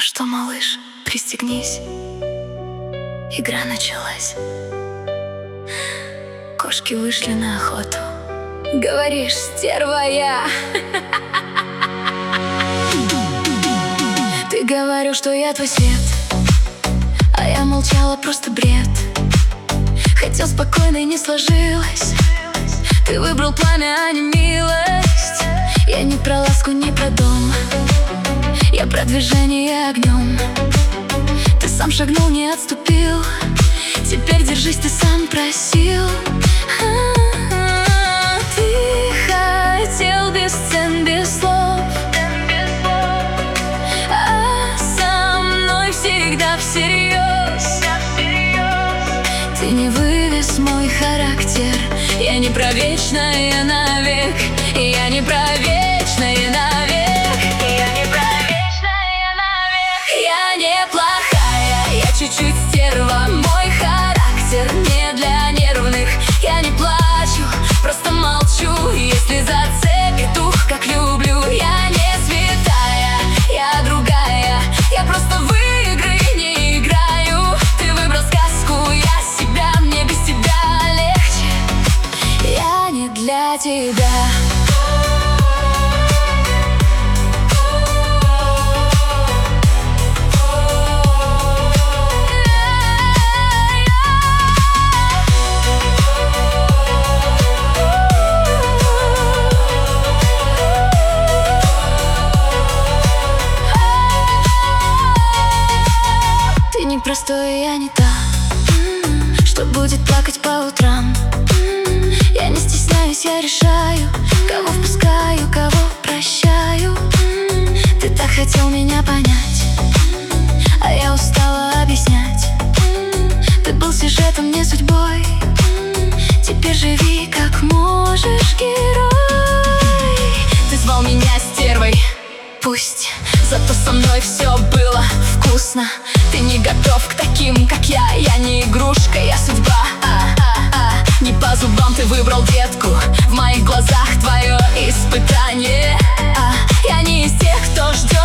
что, малыш, пристегнись. Игра началась. Кошки вышли на охоту. Говоришь, стерва я. Ты говорил, что я твой свет, а я молчала, просто бред. Хотел спокойно и не сложилось. Ты выбрал пламя, а не милость. Я не про ласку, не про дом, я про движение огнем. Ты сам шагнул, не отступил. Теперь держись, ты сам просил. Ты хотел без сцен, без слов, а со мной всегда всерьез. Ты не вывез мой характер. Я не про вечное навек. Я не про вечное навек. Я не про вечное навек. Я не плохая, я чуть-чуть стерва. Мой характер не для нервных. Я не плачу, просто молчу. Если зацепит дух, как люблю. Я не святая, я другая. Я просто в игры не играю. Ты выбрал сказку, я себя. Мне без тебя легче. Я не для тебя. Простой, я не та, что будет плакать по утрам. Я не стесняюсь, я решаю, кого впускаю, кого прощаю. Ты так хотел меня понять, а я устала объяснять. Ты был сюжетом, не судьбой. Теперь живи как можешь, герой. Ты звал меня стервой, пусть, зато со мной все было вкусно. Ты не готов к таким, как я не игрушка, я судьба. Не по зубам ты выбрал детку. В моих глазах твое испытание. Я не из тех, кто ждет